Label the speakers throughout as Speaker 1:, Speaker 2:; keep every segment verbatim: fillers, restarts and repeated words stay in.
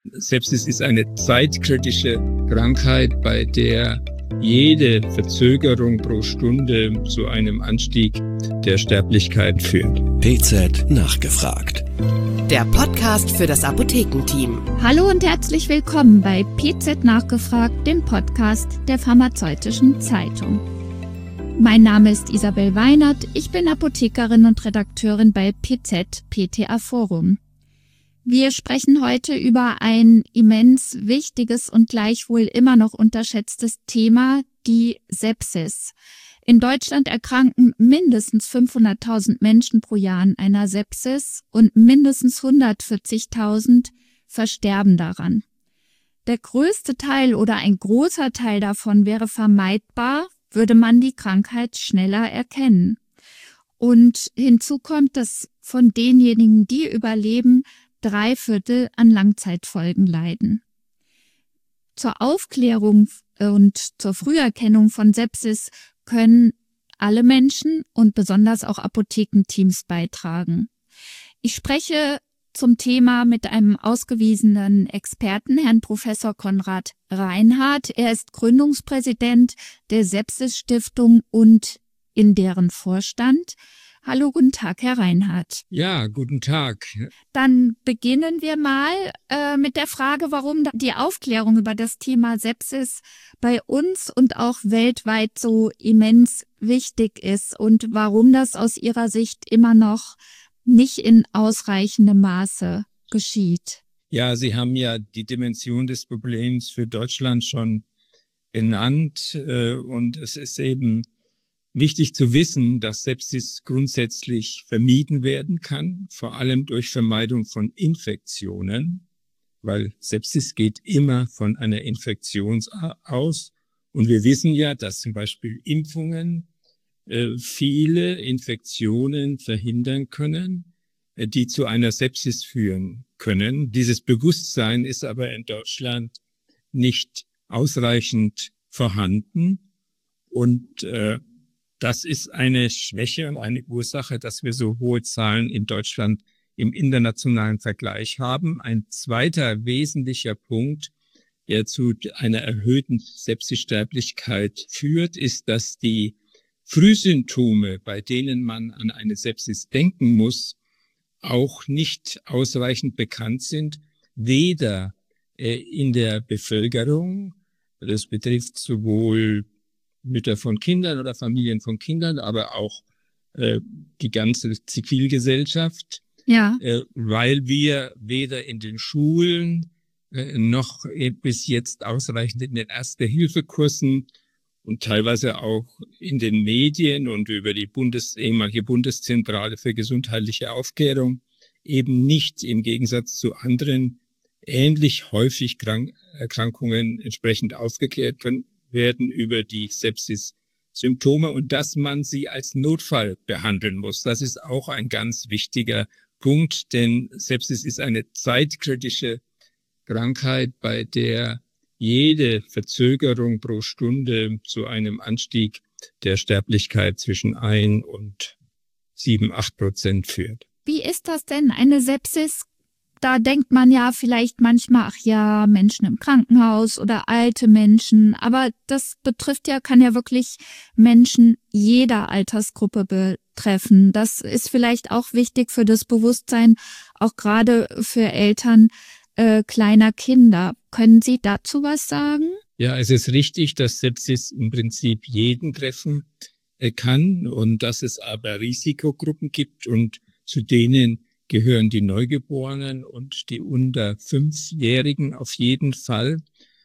Speaker 1: Sepsis ist eine zeitkritische Krankheit, bei der jede Verzögerung pro Stunde zu einem Anstieg der Sterblichkeit führt.
Speaker 2: P Z nachgefragt.
Speaker 3: Der Podcast für das Apothekenteam.
Speaker 4: Hallo und herzlich willkommen bei P Z nachgefragt, dem Podcast der Pharmazeutischen Zeitung. Mein Name ist Isabel Weinert, ich bin Apothekerin und Redakteurin bei P Z P T A Forum. Wir sprechen heute über ein immens wichtiges und gleichwohl immer noch unterschätztes Thema, die Sepsis. In Deutschland erkranken mindestens fünfhunderttausend Menschen pro Jahr an einer Sepsis und mindestens hundertvierzigtausend versterben daran. Der größte Teil oder ein großer Teil davon wäre vermeidbar, würde man die Krankheit schneller erkennen. Und hinzu kommt, dass von denjenigen, die überleben, drei Viertel an Langzeitfolgen leiden. Zur Aufklärung und zur Früherkennung von Sepsis können alle Menschen und besonders auch Apothekenteams beitragen. Ich spreche zum Thema mit einem ausgewiesenen Experten, Herrn Professor Konrad Reinhardt. Er ist Gründungspräsident der Sepsis-Stiftung und in deren Vorstand. Hallo, guten Tag, Herr Reinhardt.
Speaker 1: Ja, guten Tag.
Speaker 4: Dann beginnen wir mal äh, mit der Frage, warum die Aufklärung über das Thema Sepsis bei uns und auch weltweit so immens wichtig ist und warum das aus Ihrer Sicht immer noch nicht in ausreichendem Maße geschieht.
Speaker 1: Ja, Sie haben ja die Dimension des Problems für Deutschland schon genannt äh, und es ist eben wichtig zu wissen, dass Sepsis grundsätzlich vermieden werden kann, vor allem durch Vermeidung von Infektionen, weil Sepsis geht immer von einer Infektion aus. Und wir wissen ja, dass zum Beispiel Impfungen äh, viele Infektionen verhindern können, äh, die zu einer Sepsis führen können. Dieses Bewusstsein ist aber in Deutschland nicht ausreichend vorhanden und äh, das ist eine Schwäche und eine Ursache, dass wir so hohe Zahlen in Deutschland im internationalen Vergleich haben. Ein zweiter wesentlicher Punkt, der zu einer erhöhten Sepsissterblichkeit führt, ist, dass die Frühsymptome, bei denen man an eine Sepsis denken muss, auch nicht ausreichend bekannt sind, weder in der Bevölkerung, das betrifft sowohl Mütter von Kindern oder Familien von Kindern, aber auch äh, die ganze Zivilgesellschaft,
Speaker 4: ja.
Speaker 1: äh, weil wir weder in den Schulen äh, noch äh, bis jetzt ausreichend in den Erste-Hilfe-Kursen und teilweise auch in den Medien und über die Bundes ehemalige Bundeszentrale für gesundheitliche Aufklärung eben nicht im Gegensatz zu anderen ähnlich häufig Krank Erkrankungen entsprechend aufgeklärt können werden über die Sepsis-Symptome und dass man sie als Notfall behandeln muss. Das ist auch ein ganz wichtiger Punkt, denn Sepsis ist eine zeitkritische Krankheit, bei der jede Verzögerung pro Stunde zu einem Anstieg der Sterblichkeit zwischen ein und sieben, acht Prozent führt.
Speaker 4: Wie ist das denn, eine Sepsis? Da denkt man ja vielleicht manchmal, ach ja, Menschen im Krankenhaus oder alte Menschen. Aber das betrifft ja, kann ja wirklich Menschen jeder Altersgruppe betreffen. Das ist vielleicht auch wichtig für das Bewusstsein, auch gerade für Eltern äh, kleiner Kinder. Können Sie dazu was sagen?
Speaker 1: Ja, es ist richtig, dass Sepsis im Prinzip jeden treffen äh, kann und dass es aber Risikogruppen gibt und zu denen gehören die Neugeborenen und die unter Fünfjährigen auf jeden Fall,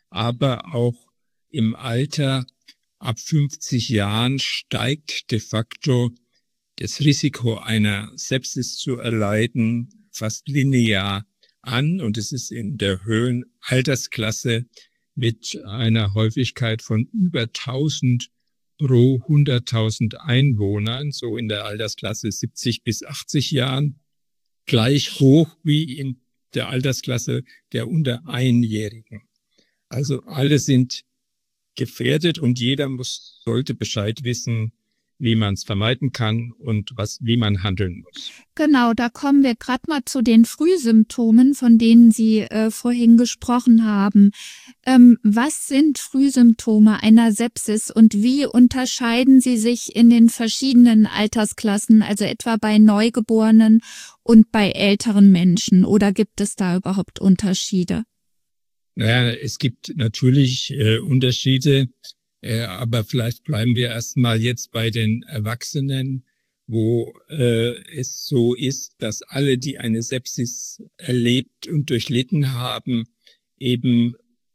Speaker 1: aber auch im Alter ab fünfzig Jahren steigt de facto das Risiko einer Sepsis zu erleiden fast linear an und es ist in der höheren Altersklasse mit einer Häufigkeit von über tausend pro hunderttausend Einwohnern, so in der Altersklasse siebzig bis achtzig Jahren, gleich hoch wie in der Altersklasse der unter Einjährigen. Also alle sind gefährdet und jeder muss, sollte Bescheid wissen, wie man es vermeiden kann und was, wie man handeln muss.
Speaker 4: Genau, da kommen wir gerade mal zu den Frühsymptomen, von denen Sie äh, vorhin gesprochen haben. Ähm, was sind Frühsymptome einer Sepsis und wie unterscheiden sie sich in den verschiedenen Altersklassen, also etwa bei Neugeborenen und bei älteren Menschen? Oder gibt es da überhaupt Unterschiede?
Speaker 1: Naja, es gibt natürlich äh, Unterschiede. Äh, aber vielleicht bleiben wir erstmal jetzt bei den Erwachsenen, wo äh, es so ist, dass alle, die eine Sepsis erlebt und durchlitten haben, eben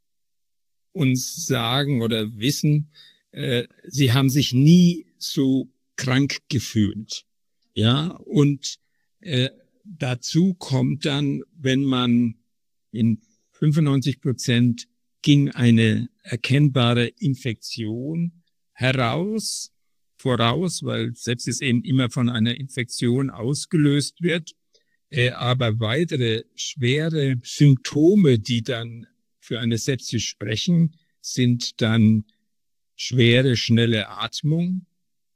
Speaker 1: uns sagen oder wissen, äh, sie haben sich nie so krank gefühlt. Ja, und äh, dazu kommt dann, wenn man in fünfundneunzig Prozent ging eine erkennbare Infektion heraus, voraus, weil Sepsis eben immer von einer Infektion ausgelöst wird. Äh, aber weitere schwere Symptome, die dann für eine Sepsis sprechen, sind dann schwere, schnelle Atmung,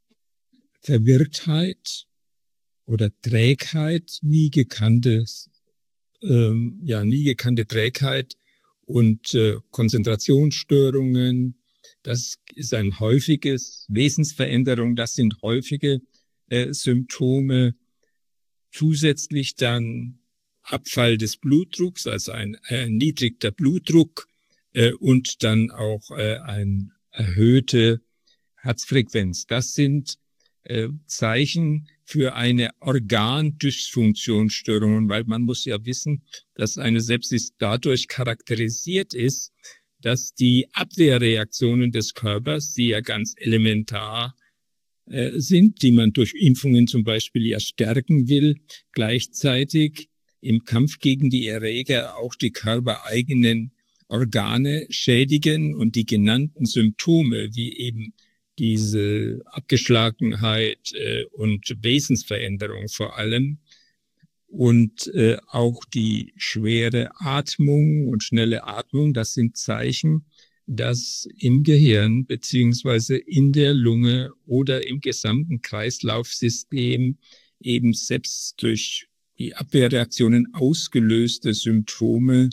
Speaker 1: Verwirrtheit oder Trägheit, nie gekanntes, ähm, ja, nie gekannte Trägheit, und äh, Konzentrationsstörungen. Das ist ein häufiges, Wesensveränderung, das sind häufige äh, Symptome. Zusätzlich dann Abfall des Blutdrucks, also ein erniedrigter Blutdruck äh, und dann auch äh, eine erhöhte Herzfrequenz. Das sind äh, Zeichen für eine Organdysfunktionsstörung, weil man muss ja wissen, dass eine Sepsis dadurch charakterisiert ist, dass die Abwehrreaktionen des Körpers, die ja ganz elementar äh, sind, die man durch Impfungen zum Beispiel ja stärken will, gleichzeitig im Kampf gegen die Erreger auch die körpereigenen Organe schädigen und die genannten Symptome, wie eben diese Abgeschlagenheit äh, und Wesensveränderung vor allem und äh, auch die schwere Atmung und schnelle Atmung, das sind Zeichen, dass im Gehirn beziehungsweise in der Lunge oder im gesamten Kreislaufsystem eben selbst durch die Abwehrreaktionen ausgelöste Symptome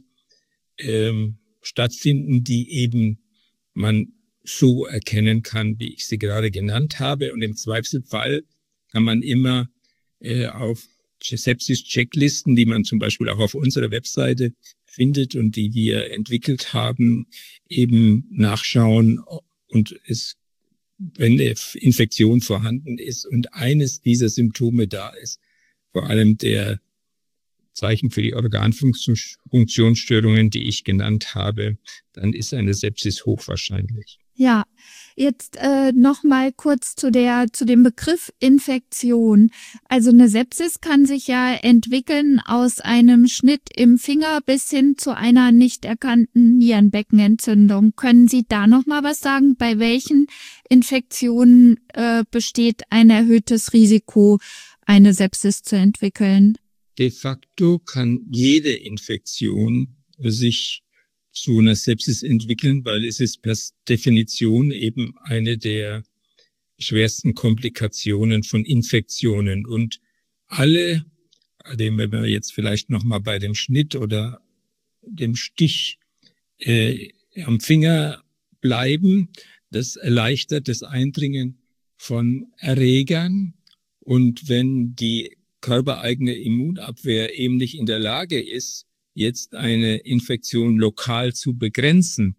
Speaker 1: ähm, stattfinden, die eben man so erkennen kann, wie ich sie gerade genannt habe. Und im Zweifelsfall kann man immer äh, auf Sepsis-Checklisten, die man zum Beispiel auch auf unserer Webseite findet und die wir entwickelt haben, eben nachschauen und es, wenn eine Infektion vorhanden ist und eines dieser Symptome da ist, vor allem der Zeichen für die Organfunktionsstörungen, die ich genannt habe, dann ist eine Sepsis hochwahrscheinlich.
Speaker 4: Ja, jetzt äh, noch mal kurz zu der zu dem Begriff Infektion. Also eine Sepsis kann sich ja entwickeln aus einem Schnitt im Finger bis hin zu einer nicht erkannten Nierenbeckenentzündung. Können Sie da noch mal was sagen? Bei welchen Infektionen äh, besteht ein erhöhtes Risiko, eine Sepsis zu entwickeln?
Speaker 1: De facto kann jede Infektion sich zu einer Sepsis entwickeln, weil es ist per Definition eben eine der schwersten Komplikationen von Infektionen. Und alle, wenn wir jetzt vielleicht nochmal bei dem Schnitt oder dem Stich äh, am Finger bleiben, das erleichtert das Eindringen von Erregern. Und wenn die körpereigene Immunabwehr eben nicht in der Lage ist, jetzt eine Infektion lokal zu begrenzen,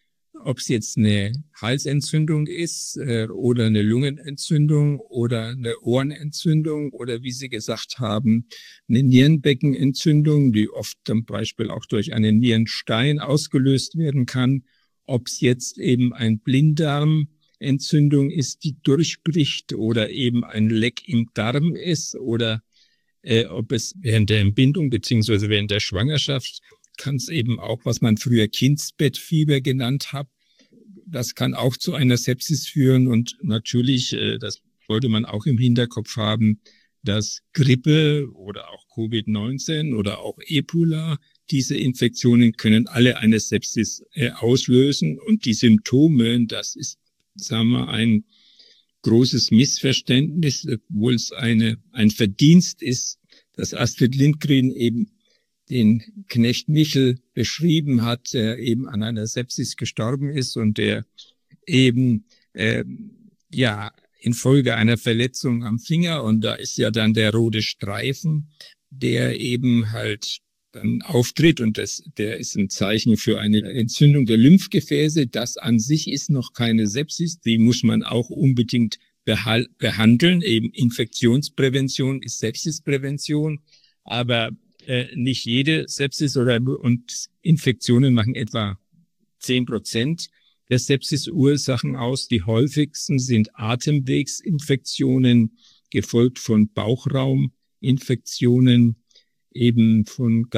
Speaker 1: ob es jetzt eine Halsentzündung ist äh, oder eine Lungenentzündung oder eine Ohrenentzündung oder wie Sie gesagt haben, eine Nierenbeckenentzündung, die oft zum Beispiel auch durch einen Nierenstein ausgelöst werden kann, ob es jetzt eben ein Blinddarmentzündung ist, die durchbricht oder eben ein Leck im Darm ist oder Äh, ob es während der Entbindung beziehungsweise während der Schwangerschaft kann es eben auch, was man früher Kindsbettfieber genannt hat, das kann auch zu einer Sepsis führen. Und natürlich, äh, das sollte man auch im Hinterkopf haben, dass Grippe oder auch Covid neunzehn oder auch Ebola, diese Infektionen können alle eine Sepsis äh, auslösen. Und die Symptome, das ist, sagen wir, ein großes Missverständnis, obwohl es eine, ein Verdienst ist, dass Astrid Lindgren eben den Knecht Michel beschrieben hat, der eben an einer Sepsis gestorben ist und der eben, äh, ja, infolge einer Verletzung am Finger, und da ist ja dann der rote Streifen, der eben halt dann auftritt, und das, der ist ein Zeichen für eine Entzündung der Lymphgefäße. Das an sich ist noch keine Sepsis, die muss man auch unbedingt behal- behandeln. Eben Infektionsprävention ist Sepsisprävention, aber äh, nicht jede Sepsis oder und Infektionen machen etwa zehn Prozent der Sepsisursachen aus. Die häufigsten sind Atemwegsinfektionen, gefolgt von Bauchrauminfektionen, eben von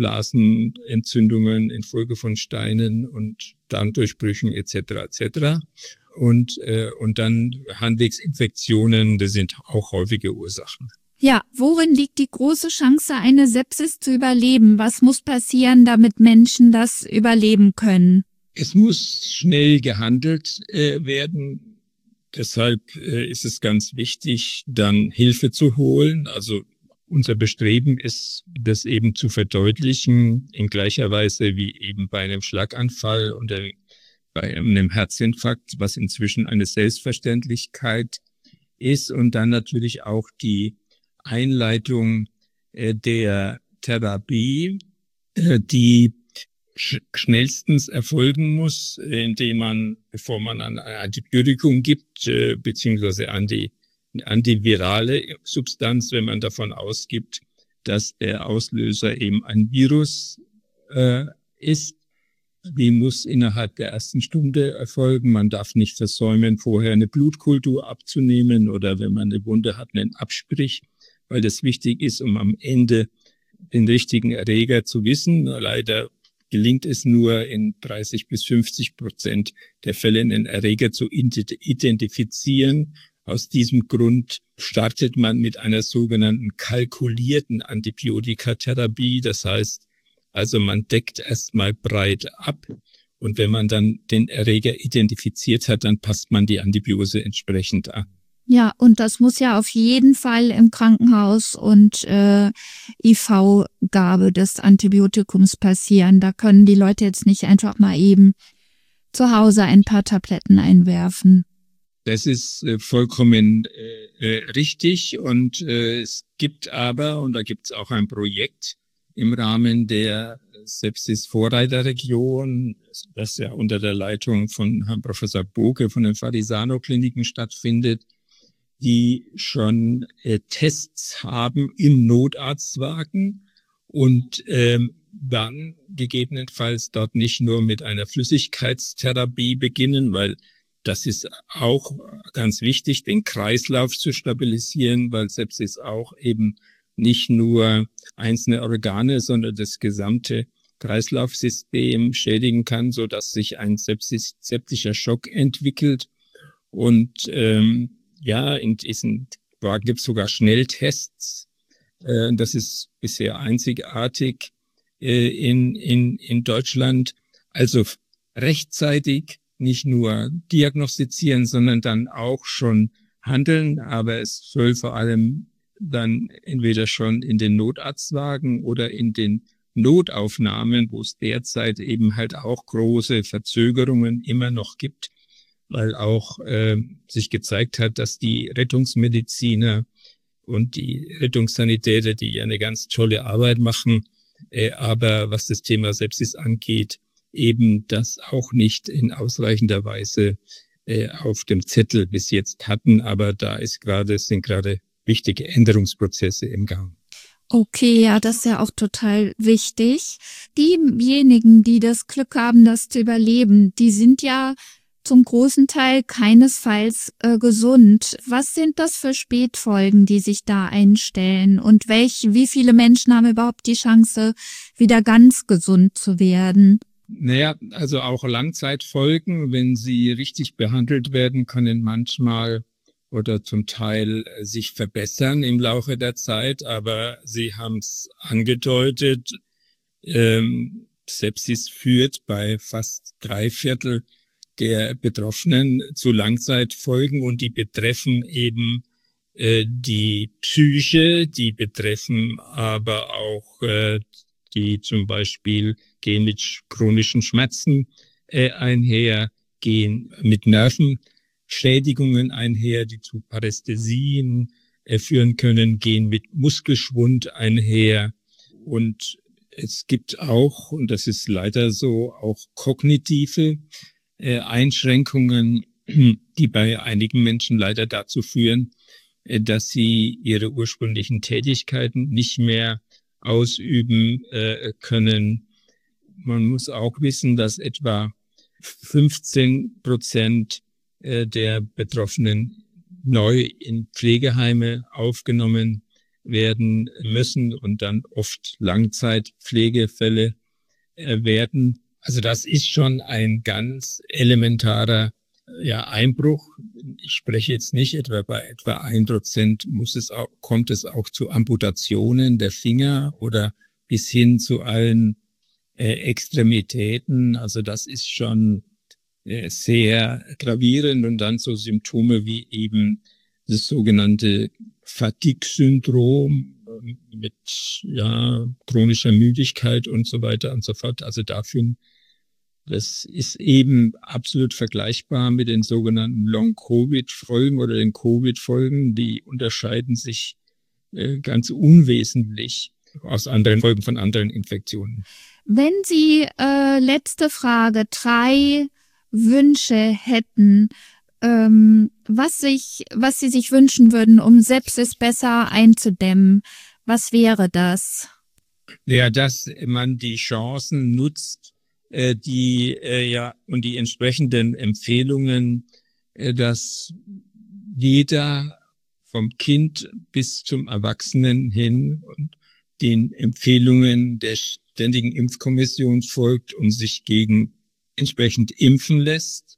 Speaker 1: Gallenblasenentzündungen infolge von Steinen und Darmdurchbrüchen et cetera et cetera. Und, äh, und dann Harnwegsinfektionen, das sind auch häufige Ursachen.
Speaker 4: Ja, worin liegt die große Chance, eine Sepsis zu überleben? Was muss passieren, damit Menschen das überleben können?
Speaker 1: Es muss schnell gehandelt äh, werden. Deshalb äh, ist es ganz wichtig, dann Hilfe zu holen. Also unser Bestreben ist, das eben zu verdeutlichen, in gleicher Weise wie eben bei einem Schlaganfall oder bei einem Herzinfarkt, was inzwischen eine Selbstverständlichkeit ist. Und dann natürlich auch die Einleitung äh, der Therapie, äh, die sch- schnellstens erfolgen muss, indem man, bevor man ein Antibiotikum gibt, äh, beziehungsweise an die eine antivirale Substanz, wenn man davon ausgibt, dass der Auslöser eben ein Virus äh, ist. Die muss innerhalb der ersten Stunde erfolgen. Man darf nicht versäumen, vorher eine Blutkultur abzunehmen oder wenn man eine Wunde hat, einen Abstrich, weil das wichtig ist, um am Ende den richtigen Erreger zu wissen. Leider gelingt es nur in dreißig bis fünfzig Prozent der Fälle, einen Erreger zu identifizieren. Aus diesem Grund startet man mit einer sogenannten kalkulierten Antibiotikatherapie. Das heißt, also man deckt erstmal breit ab und wenn man dann den Erreger identifiziert hat, dann passt man die Antibiose entsprechend an.
Speaker 4: Ja, und das muss ja auf jeden Fall im Krankenhaus und äh, I V-Gabe des Antibiotikums passieren. Da können die Leute jetzt nicht einfach mal eben zu Hause ein paar Tabletten einwerfen.
Speaker 1: Das ist äh, vollkommen äh, richtig und äh, es gibt aber, und da gibt es auch ein Projekt im Rahmen der Sepsis-Vorreiterregion, das ja unter der Leitung von Herrn Professor Boke von den Farisano-Kliniken stattfindet, die schon äh, Tests haben im Notarztwagen und ähm, dann gegebenenfalls dort nicht nur mit einer Flüssigkeitstherapie beginnen, weil das ist auch ganz wichtig, den Kreislauf zu stabilisieren, weil Sepsis auch eben nicht nur einzelne Organe, sondern das gesamte Kreislaufsystem schädigen kann, so dass sich ein Sepsis, septischer Schock entwickelt. Und ähm, ja, in diesen Wagen gibt es sogar Schnelltests. Äh, das ist bisher einzigartig äh, in in in Deutschland. Also rechtzeitig nicht nur diagnostizieren, sondern dann auch schon handeln. Aber es soll vor allem dann entweder schon in den Notarztwagen oder in den Notaufnahmen, wo es derzeit eben halt auch große Verzögerungen immer noch gibt, weil auch äh, sich gezeigt hat, dass die Rettungsmediziner und die Rettungssanitäter, die ja eine ganz tolle Arbeit machen, äh, aber was das Thema Sepsis angeht, eben das auch nicht in ausreichender Weise äh, auf dem Zettel bis jetzt hatten. Aber da ist gerade, sind gerade wichtige Änderungsprozesse im Gang.
Speaker 4: Okay, ja, das ist ja auch total wichtig. Diejenigen, die das Glück haben, das zu überleben, die sind ja zum großen Teil keinesfalls äh, gesund. Was sind das für Spätfolgen, die sich da einstellen? Und welch, wie viele Menschen haben überhaupt die Chance, wieder ganz gesund zu werden?
Speaker 1: Naja, also auch Langzeitfolgen, wenn sie richtig behandelt werden, können manchmal oder zum Teil sich verbessern im Laufe der Zeit. Aber Sie haben es angedeutet, ähm, Sepsis führt bei fast drei Viertel der Betroffenen zu Langzeitfolgen, und die betreffen eben äh, die Psyche, die betreffen aber auch äh, die zum Beispiel gehen mit chronischen Schmerzen äh, einher, gehen mit Nervenschädigungen einher, die zu Parästhesien äh, führen können, gehen mit Muskelschwund einher. Und es gibt auch, und das ist leider so, auch kognitive äh, Einschränkungen, die bei einigen Menschen leider dazu führen, äh, dass sie ihre ursprünglichen Tätigkeiten nicht mehr ausüben äh, können. Man muss auch wissen, dass etwa fünfzehn Prozent äh, der Betroffenen neu in Pflegeheime aufgenommen werden müssen und dann oft Langzeitpflegefälle äh, werden. Also das ist schon ein ganz elementarer ja, Einbruch. Ich spreche jetzt nicht etwa bei etwa ein Prozent muss es auch, kommt es auch zu Amputationen der Finger oder bis hin zu allen äh, Extremitäten. Also das ist schon äh, sehr gravierend, und dann so Symptome wie eben das sogenannte Fatigue-Syndrom mit ja chronischer Müdigkeit und so weiter und so fort. Also dafür, das ist eben absolut vergleichbar mit den sogenannten Long-Covid-Folgen oder den Covid-Folgen. Die unterscheiden sich äh, ganz unwesentlich aus anderen Folgen von anderen Infektionen.
Speaker 4: Wenn Sie, äh, letzte Frage, drei Wünsche hätten, ähm, was sich, was Sie sich wünschen würden, um Sepsis besser einzudämmen, was wäre das?
Speaker 1: Ja, dass man die Chancen nutzt, äh, die äh, ja und die entsprechenden Empfehlungen, äh, dass jeder vom Kind bis zum Erwachsenen hin und den Empfehlungen der Ständigen Impfkommission folgt und sich gegen entsprechend impfen lässt,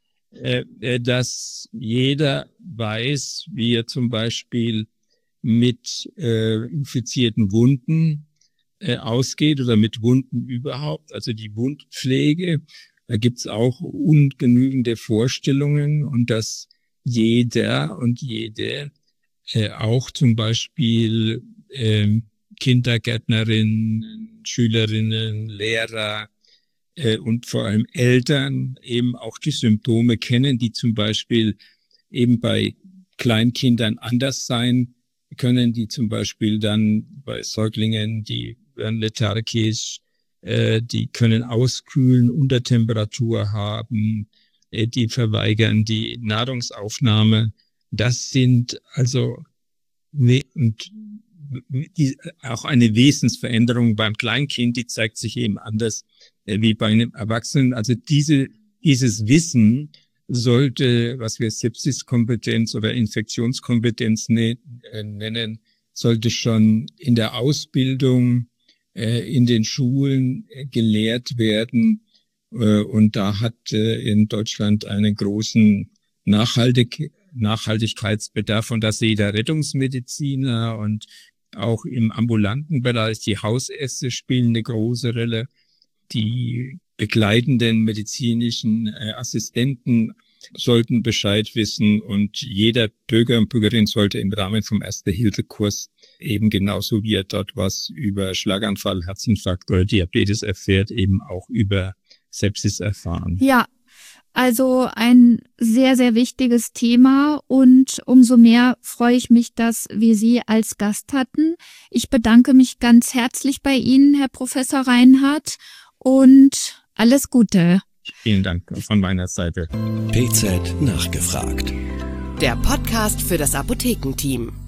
Speaker 1: äh, dass jeder weiß, wie er zum Beispiel mit äh, infizierten Wunden äh, ausgeht oder mit Wunden überhaupt, also die Wundpflege. Da gibt's auch ungenügende Vorstellungen, und dass jeder und jede äh, auch zum Beispiel äh, Kindergärtnerinnen, Schülerinnen, Lehrer äh, und vor allem Eltern eben auch die Symptome kennen, die zum Beispiel eben bei Kleinkindern anders sein können, die zum Beispiel dann bei Säuglingen, die werden lethargisch, äh, die können auskühlen, Untertemperatur haben, äh, die verweigern die Nahrungsaufnahme. Das sind also ne, und die, auch eine Wesensveränderung beim Kleinkind, die zeigt sich eben anders äh, wie bei einem Erwachsenen. Also diese dieses Wissen sollte, was wir Sepsiskompetenz oder Infektionskompetenz ne, äh, nennen, sollte schon in der Ausbildung, äh, in den Schulen äh, gelehrt werden. Äh, und da hat äh, in Deutschland einen großen Nachhaltig Nachhaltigkeitsbedarf, und dass jeder Rettungsmediziner und auch im ambulanten Bereich die Hausärzte spielen eine große Rolle. Die begleitenden medizinischen äh, Assistenten sollten Bescheid wissen, und jeder Bürger und Bürgerin sollte im Rahmen vom Erste-Hilfe-Kurs eben genauso wie er dort was über Schlaganfall, Herzinfarkt oder Diabetes erfährt, eben auch über Sepsis erfahren.
Speaker 4: Ja, also ein sehr, sehr wichtiges Thema, und umso mehr freue ich mich, dass wir Sie als Gast hatten. Ich bedanke mich ganz herzlich bei Ihnen, Herr Professor Reinhardt, und alles Gute.
Speaker 1: Vielen Dank von meiner Seite.
Speaker 2: P Z nachgefragt.
Speaker 3: Der Podcast für das Apothekenteam.